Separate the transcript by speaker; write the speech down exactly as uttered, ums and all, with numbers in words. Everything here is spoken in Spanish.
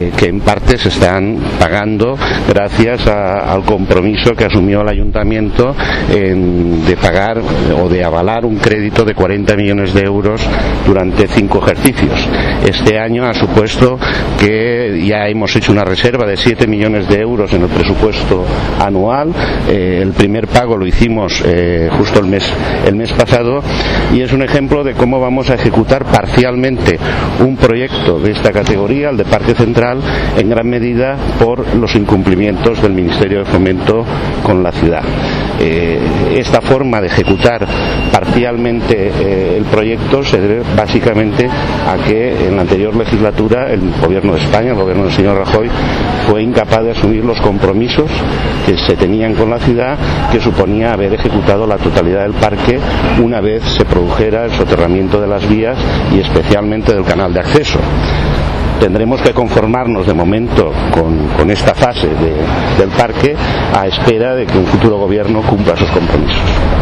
Speaker 1: que en parte se están pagando gracias a, al compromiso que asumió el ayuntamiento en, de pagar o de avalar un crédito de cuarenta millones de euros durante cinco ejercicios. Este año ha supuesto que ya hemos hecho una reserva de siete millones de euros en el presupuesto anual. Eh, el primer pago lo hicimos eh, justo el mes, el mes pasado, y es un ejemplo de cómo vamos a ejecutar parcialmente un proyecto de esta categoría, el de Parque Central, en gran medida por los incumplimientos del Ministerio de Fomento con la ciudad. Eh, esta forma de ejecutar parcialmente eh, el proyecto se debe básicamente a que en la anterior legislatura el Gobierno de España, el Gobierno del señor Rajoy, fue incapaz de asumir los compromisos que se tenían con la ciudad, que suponía haber ejecutado la totalidad del parque una vez se produjera el soterramiento de las vías y especialmente del canal de acceso. Tendremos que conformarnos de momento con, con esta fase de, del parque a espera de que un futuro gobierno cumpla sus compromisos.